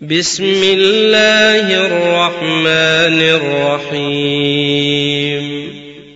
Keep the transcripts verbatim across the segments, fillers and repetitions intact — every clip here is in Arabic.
بسم الله الرحمن الرحيم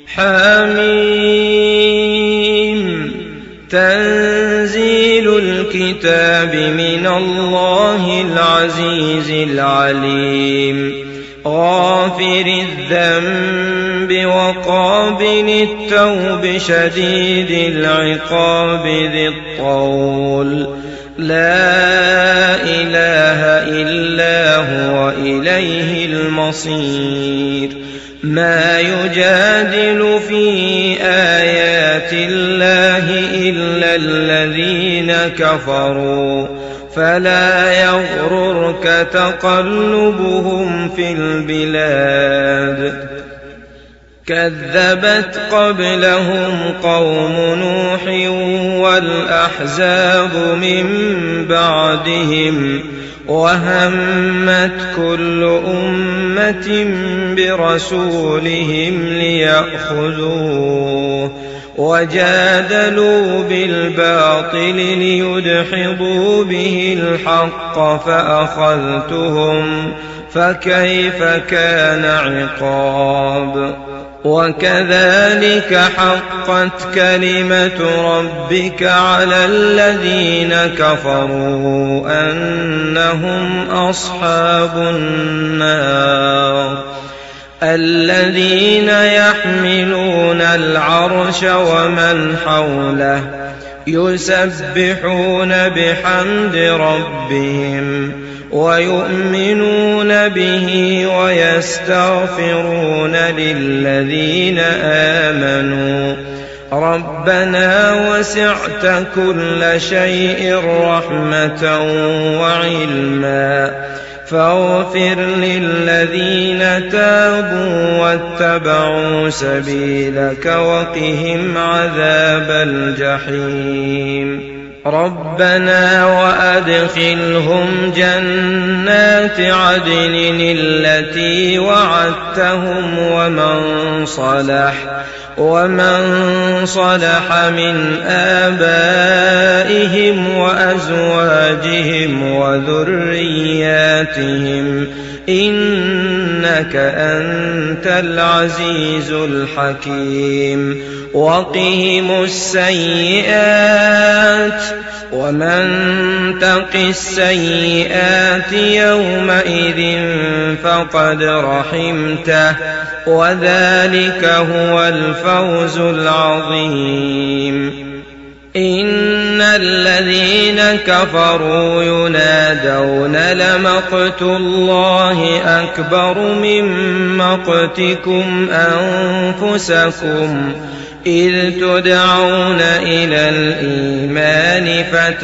حميم تنزيل الكتاب من الله العزيز العليم غافر الذنب وقابل التوب شديد العقاب ذي الطول لا إله إلا هو إليه المصير ما يجادل في آيات الله إلا الذين كفروا فلا يغررك تقلبهم في البلاد كذبت قبلهم قوم نوح والأحزاب من بعدهم وهمت كل أمة برسولهم ليأخذوه وجادلوا بالباطل ليدحضوا به الحق فأخذتهم فكيف كان عقاب وكذلك حقت كلمة ربك على الذين كفروا أنهم أصحاب النار الذين يحملون العرش ومن حوله يسبحون بحمد ربهم ويؤمنون به ويستغفرون للذين آمنوا ربنا وسعت كل شيء رحمة وعلما فاغفر للذين تابوا واتبعوا سبيلك وقهم عذاب الجحيم ربنا وأدخلهم جنات عدن التي وعدتهم ومن صلح ومن صلح من آبائهم وأزواجهم وذرياتهم إنك أنت العزيز الحكيم وقهم السيئات ومن تق السيئات يومئذ فقد رحمته وذلك هو الفوز العظيم إن الذين كفروا ينادون لمقت الله أكبر من مقتكم أنفسكم إذ تدعون إلى الإيمان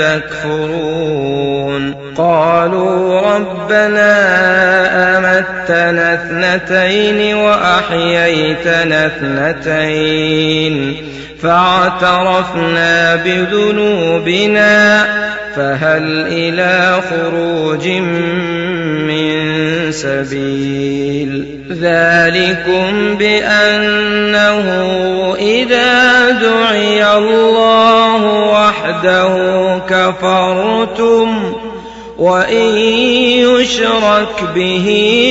فتكفرون قالوا ربنا أمتنا اثنتين وأحييتنا اثنتين فاعترفنا بذنوبنا فهل إلى خروج من سبيل ذلكم بأنه إذا دعي الله وحده كفرتم وإن يشرك به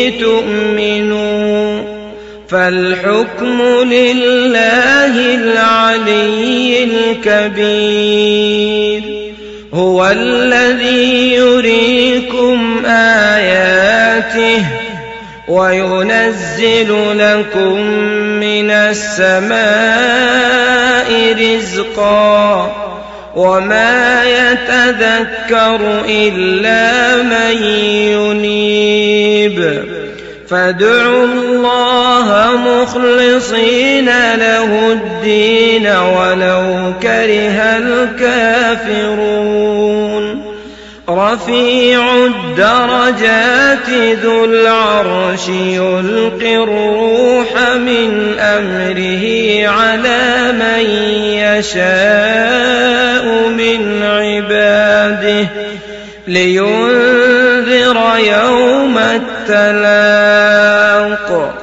تؤمنوا فالحكم لله العلي الكبير هو الذي يريكم آياته وينزل لكم من السماء رزقا وما يتذكر إلا من ينيب فادعوا الله مخلصين له الدين ولو كره الكافرون رفيع الدرجات ذو العرش يلقي الروح من أمره على من يشاء من عباده لينذر يوم التلاق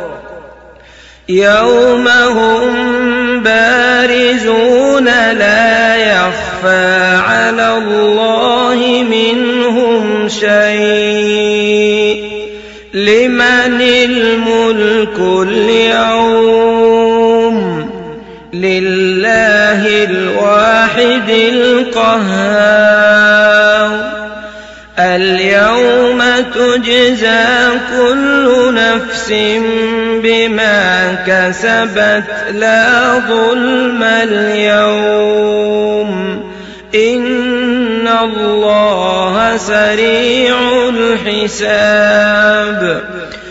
يوم هم بارزون لا يخفى على الله منهم شيء لمن الملك اليوم لله الواحد القهار اليوم تجزى كل نفس بما كسبت لا ظلم اليوم إن الله سريع الحساب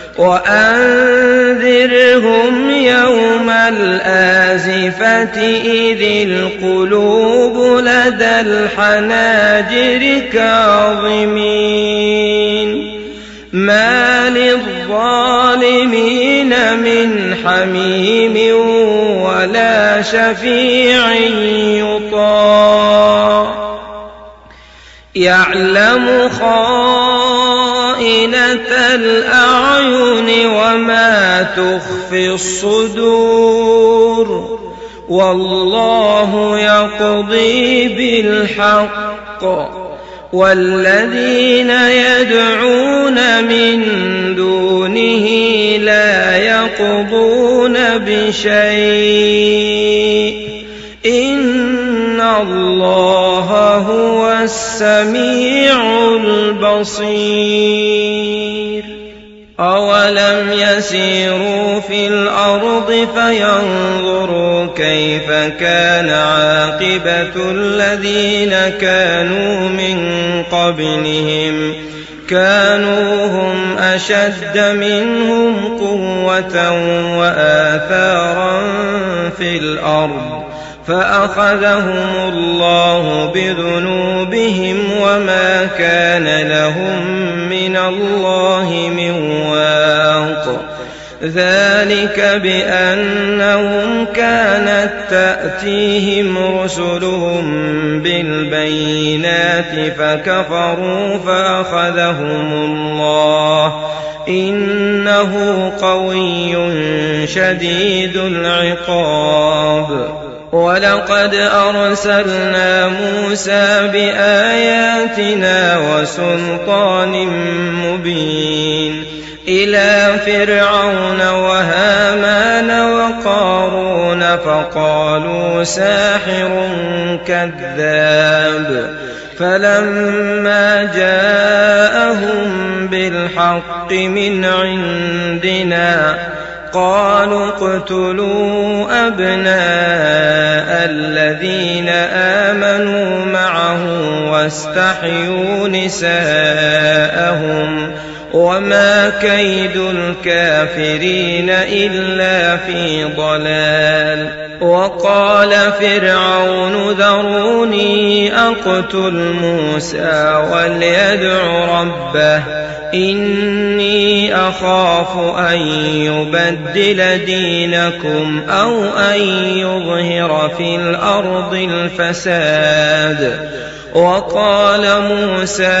وأنذرهم يوم الآزفة إذ القلوب لدى الحناجر كاظمين ما للظالمين من حميم ولا شفيع يطاع يعلم خائنة الأعين وما تخفي الصدور والله يقضي بالحق والذين يدعون من دونه لا يقضون بشيء إن الله هو السميع البصير أولم يسيروا في الأرض فينظروا كيف كان عاقبة الذين كانوا من قبلهم كانوا هم أشد منهم قوة وآثارا في الأرض فأخذهم الله بذنوبهم وما كان لهم من الله من واق ذلك بأنهم كانت تأتيهم رسلهم بالبينات فكفروا فأخذهم الله إنه قوي شديد العقاب ولقد أرسلنا موسى بآياتنا وسلطان مبين إلى فرعون وهامان وقارون فقالوا ساحر كذاب فلما جاءهم بالحق من عندنا قالوا اقتلوا أبناء الذين آمنوا معه واستحيوا نساءهم وما كيد الكافرين إلا في ضلال وقال فرعون ذروني أقتل موسى وليدع ربه إني أخاف أن يبدل دينكم أو أن يظهر في الأرض الفساد وقال موسى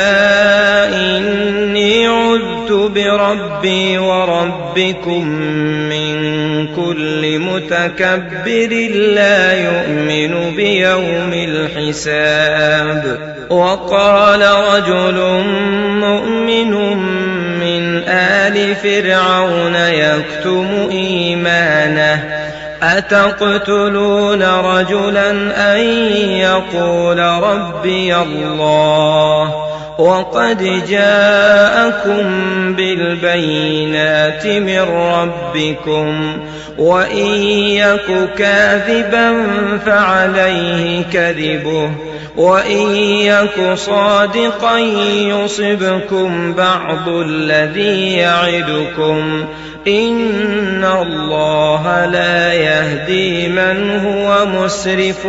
إني عذت بربي وربكم من كل متكبر لا يؤمن بيوم الحساب وقال رجل مؤمن من آل فرعون يكتم إيمانه أتقتلون رجلا أن يقول ربي الله وقد جاءكم بالبينات من ربكم وإن يك كاذبا فعليه كذبه وإن يك صادقا يصبكم بعض الذي يعدكم إن الله لا يهدي من هو مسرف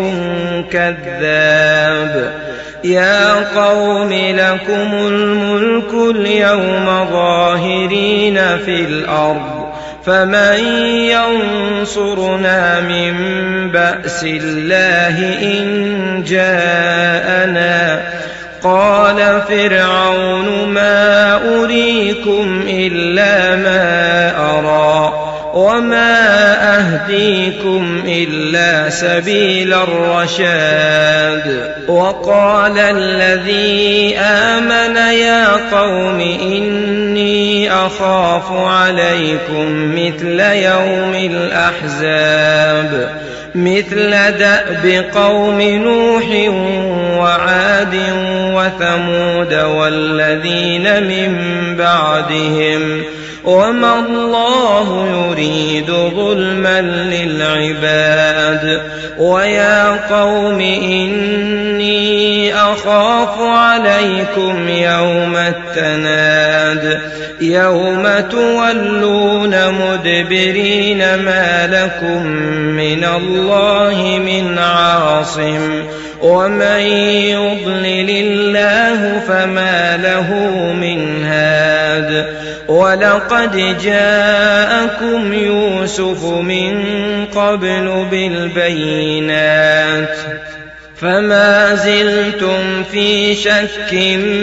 كذاب يا قوم لكم الملك اليوم ظاهرين في الأرض فمن ينصرنا من بأس الله إن جاءنا قال فرعون ما أريكم إلا ما أرى وما أهديكم إلا سبيل الرشاد. وقال الذي آمن يا قوم إني أخاف عليكم مثل يوم الأحزاب مثل دأب قوم نوح وعاد وثمود والذين من بعدهم وما الله يريد ظلما للعباد. ويا قوم إني أخاف عليكم يوم التناد يوم تولون مدبرين ما لكم من الله من عاصم ومن يضلل الله فما له من هاد. ولقد جاءكم يوسف من قبل بالبينات فما زلتم في شك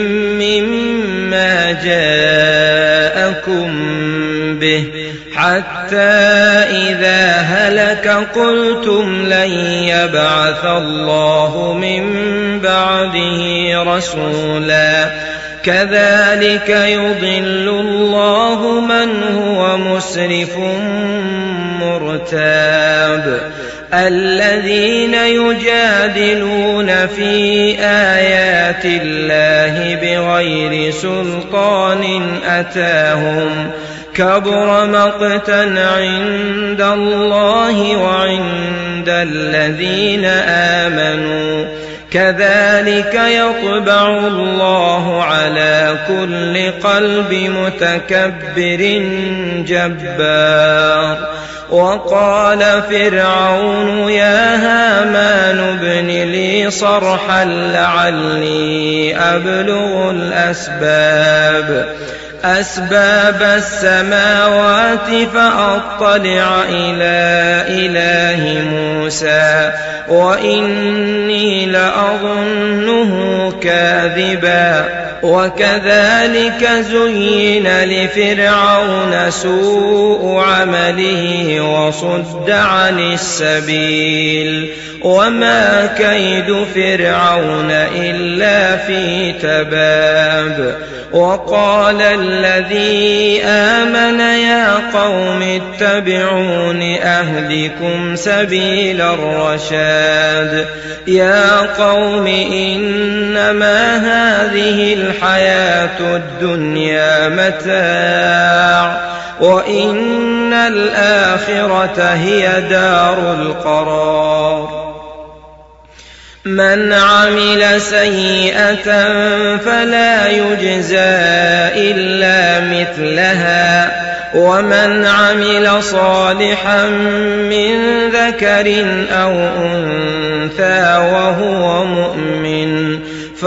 مما جاءكم به حتى إذا هلك قلتم لن يبعث الله من بعده رسولا كذلك يضل الله من هو مسرف مرتاب. الذين يجادلون في آيات الله بغير سلطان أتاهم كبر مقتا عند الله وعند الذين آمنوا كذلك يطبع الله على كل قلب متكبر جبار. وقال فرعون يا هامان ابن لي صرحا لعلي أبلغ الأسباب أسباب السماوات فأطلع إلى إله موسى وإني لأظنه كاذبا. وكذلك زين لفرعون سوء عمله وصد عن السبيل وما كيد فرعون إلا في تباب. وقال الذي آمن يا قوم اتبعون أهدكم سبيل الرشاد. يا قوم إنما هذه الحياة الدنيا متاع وإن الآخرة هي دار القرار. من عمل سيئة فلا يجزى إلا مثلها ومن عمل صالحا من ذكر أو أنثى وهو مؤمن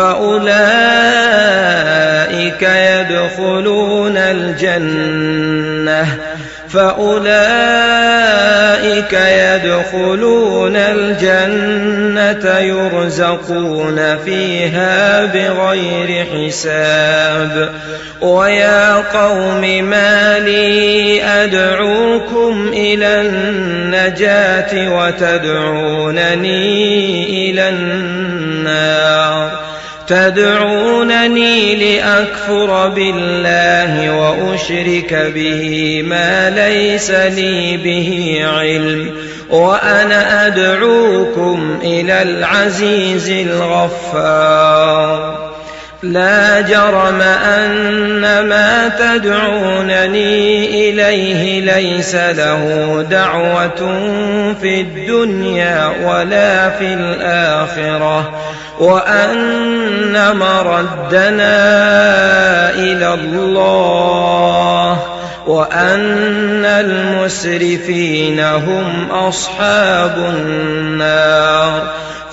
فأولئك يدخلون الجنة فأولئك يدخلون الجنة يرزقون فيها بغير حساب. ويا قوم ما لي أدعوكم إلى النجاة وتدعونني إلى النار تدعونني لأكفر بالله وأشرك به ما ليس لي به علم وأنا أدعوكم إلى العزيز الغفار. لا جرم أن ما تدعونني إليه ليس له دعوة في الدنيا ولا في الآخرة وأن مردنا إلى الله وأن المسرفين هم أصحاب النار.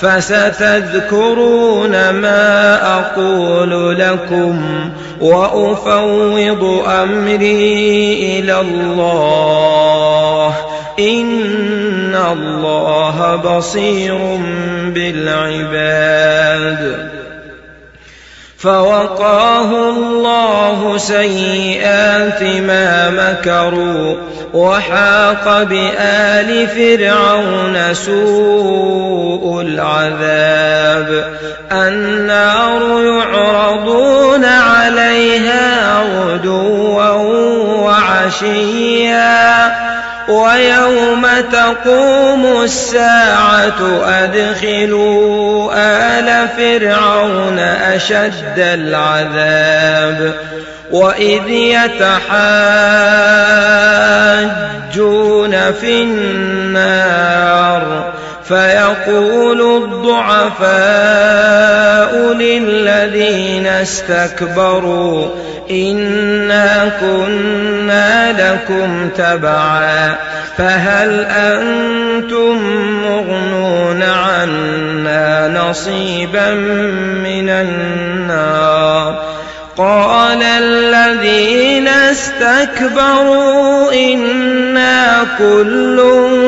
فستذكرون ما أقول لكم وأفوض أمري إلى الله إن الله بصير بالعباد. فوقاه الله سيئات ما مكروا وحاق بآل فرعون سوء العذاب النار يعرضون عليها غدوا وعشيا ويوم تقوم الساعة أدخلوا آل فرعون أشد العذاب وإذ يتحاجون في النار فيقول الضعفاء للذين استكبروا إنا كنا لكم تبعا فهل أنتم مغنون عنا نصيبا من النار قال الذين استكبروا إنا كل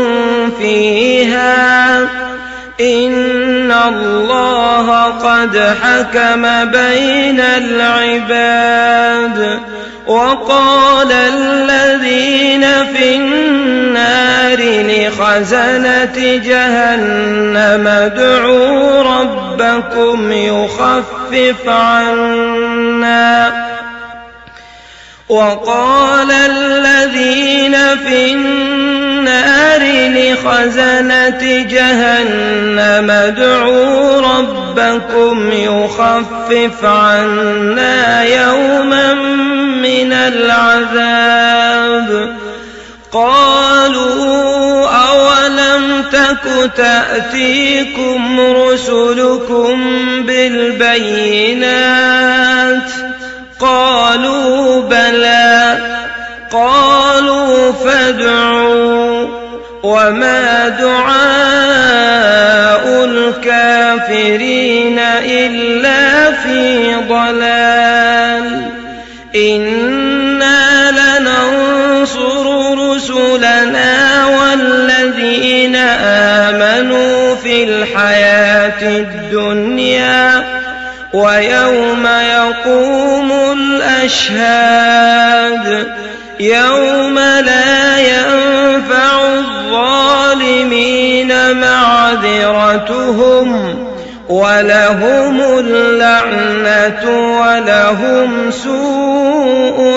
فيها إن الله قد حكم بين العباد وقال الذين في النار لخزنة جهنم ادعوا ربكم يخفف عنا وقال الذين في النار لخزنة جهنم ادعوا ربكم يخفف عنا يوما من العذاب قالوا أولم تك تأتيكم رسلكم بالبينات قالوا بلى قالوا فادعوا وما دعاء الكافرين إلا في ضلال إنا لننصر رسلنا والذين آمنوا في الحياة الدنيا ويوم يقوم الأشهاد يوم لا ينفع الظالمين معذرتهم ولهم اللعنة ولهم سوء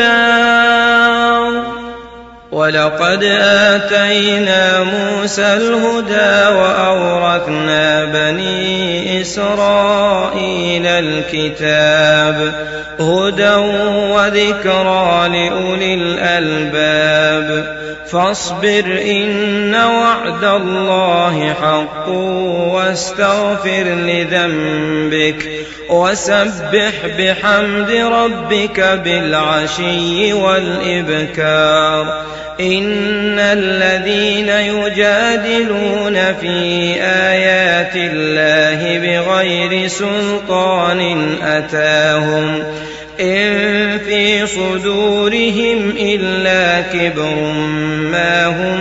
الدار ولقد آتينا موسى الهدى وأورثنا بني إسرائيل الكتاب هدى وذكرى لأولي الألباب فاصبر إن وعد الله حق واستغفر لذنبك وسبح بحمد ربك بالعشي والإبكار إن الذين يجادلون في آيات الله بغير سلطان أتاهم إن في صدورهم إلا كبر ما هم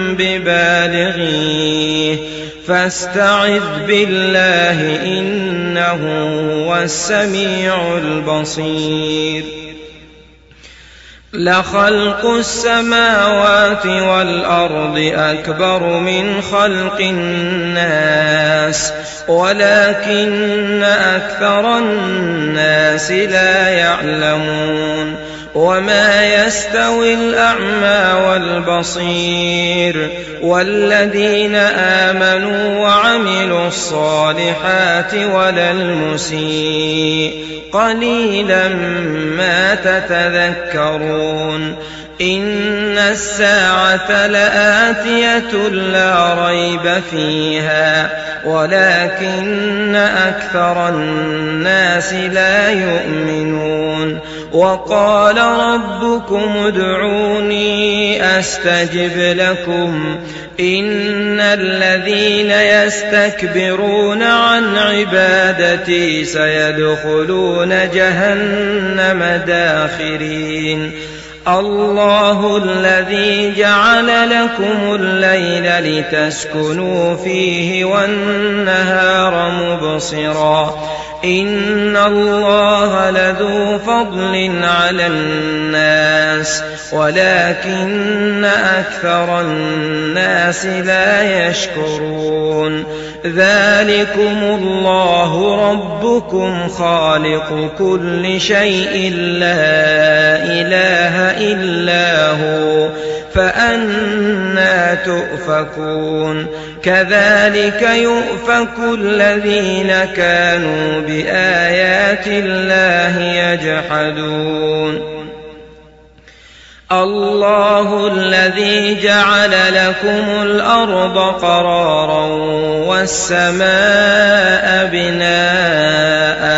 ببالغيه فاستعذ بالله إنه هو السميع البصير لخلق السماوات والأرض أكبر من خلق الناس ولكن أكثر الناس لا يعلمون وما يستوي الأعمى والبصير والذين آمنوا وعملوا الصالحات ولا المسيء قليلا ما تتذكرون إن الساعة لآتية لا ريب فيها ولكن أكثر الناس لا يؤمنون وقال ربكم ادعوني أستجب لكم إن الذين يستكبرون عن عبادتي سيدخلون جهنم داخرين الله الذي جعل لكم الليل لتسكنوا فيه والنهار مبصرا إن الله لذو فضل على الناس ولكن أكثر الناس لا يشكرون ذلكم الله ربكم خالق كل شيء لا إله إلا هو فأنى تؤفكون كذلك يؤفك الذين كانوا بآيات الله يجحدون الله الذي جعل لكم الأرض قرارا والسماء بناء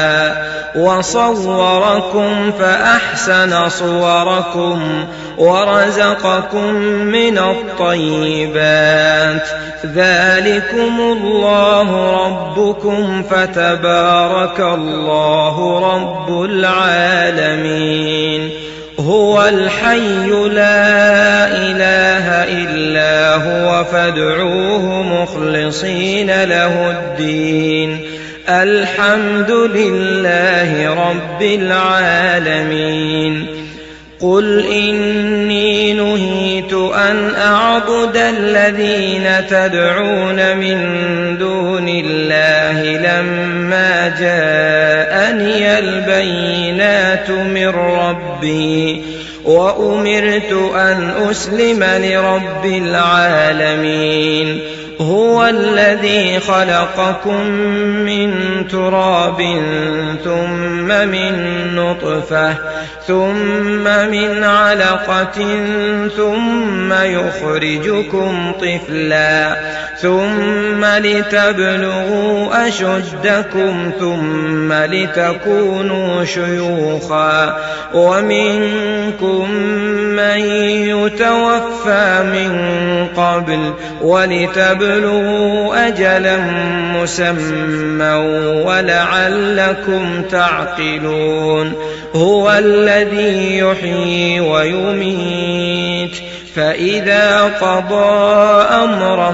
وصوركم فأحسن صوركم ورزقكم من الطيبات ذلكم الله ربكم فتبارك الله رب العالمين هو الحي لا إله إلا هو فادعوه مخلصين له الدين الحمد لله رب العالمين قل إني نهيت أن أعبد الذين تدعون من دون الله لما جاءني البينات من ربي وأمرت أن أسلم لرب العالمين هو الذي خلقكم من تراب ثم من نطفة ثم من علقة ثم يخرجكم طفلا ثم لتبلغوا أشدكم ثم لتكونوا شيوخا ومنكم من يتوفى من قبل ولتبلغوا أجلا مسمى ولعلكم تعقلون هو الذي يحيي ويميت فإذا قضى أمرا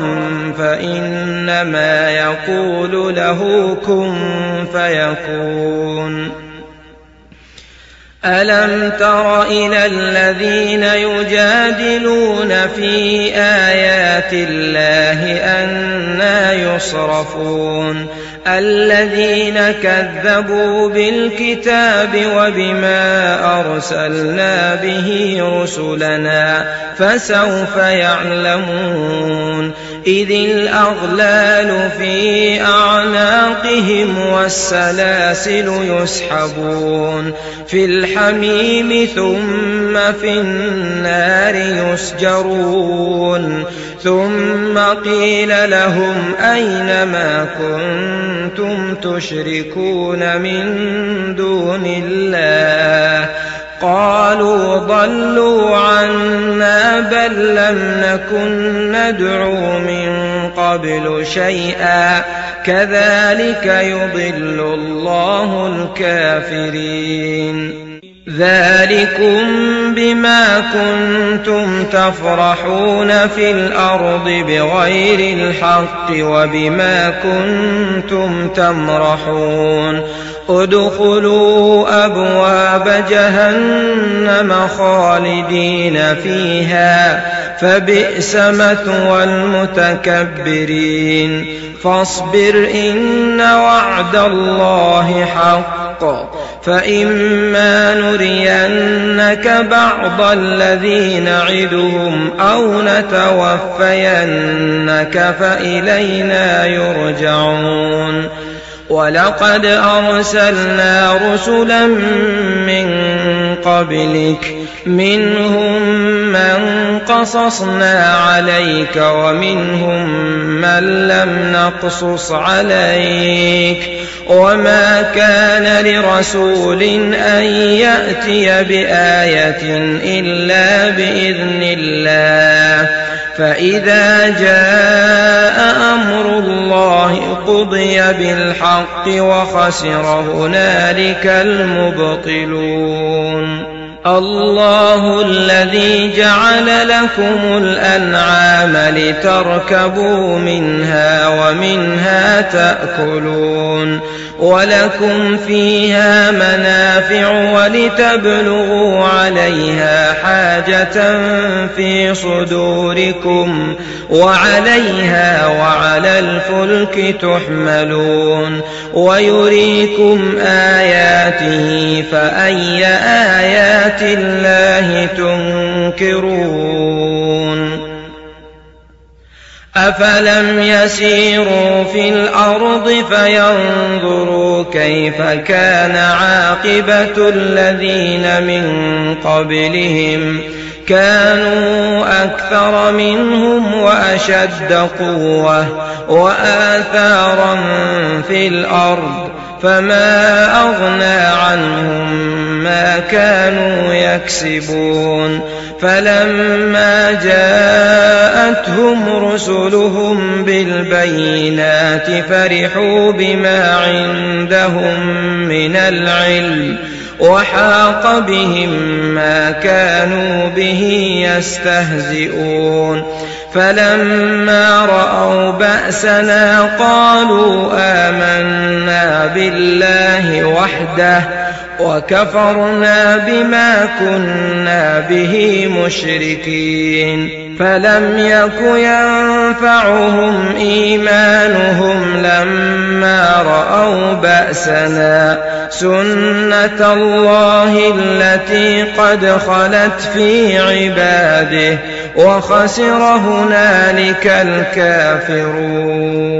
فإنما يقول له كن فيكون ألم تر إلى الذين يجادلون في آيات الله أنى يصرفون الذين كذبوا بالكتاب وبما أرسلنا به رسلنا فسوف يعلمون إذ الأغلال في أعناقهم والسلاسل يسحبون في الحميم ثم في النار يسجرون ثم قيل لهم أين ما كنتم تشركون من دون الله قالوا ضلوا عنا بل لم نكن ندعو من قبل شيئا كذلك يضل الله الكافرين ذلكم بما كنتم تفرحون في الأرض بغير الحق وبما كنتم تمرحون ادخلوا أبواب جهنم خالدين فيها فبئس مثوى المتكبرين فاصبر إن وعد الله حق فإما نرينك بعض الذي نعدهم أو نتوفينك فإلينا يرجعون ولقد أرسلنا رسلا من قبلك منهم من قصصنا عليك ومنهم من لم نقصص عليك وما كان لرسول أن يأتي بآية إلا بإذن الله فإذا جاء أمر الله قضي بالحق وخسر هنالك المبطلون الله الذي جعل لكم الأنعام لتركبوا منها ومنها تأكلون ولكم فيها منافع ولتبلغوا عليها حاجة في صدوركم وعليها وعلى الفلك تحملون ويريكم آياته فأي آيات الله تنكرون أفلم يسيروا في الأرض فينظروا كيف كان عاقبة الذين من قبلهم كانوا أكثر منهم وأشد قوة وآثارا في الأرض فما أغنى عنهم ما كانوا يكسبون فلما جاءتهم رسلهم بالبينات فرحوا بما عندهم من العلم وحاق بهم ما كانوا به يستهزئون فلما رأوا بأسنا قالوا آمنا بالله وحده وكفرنا بما كنا به مشركين فلم يك ينفعهم إيمانهم لما رأوا بأسنا سنة الله التي قد خلت في عباده وخسر هنالك الكافرون.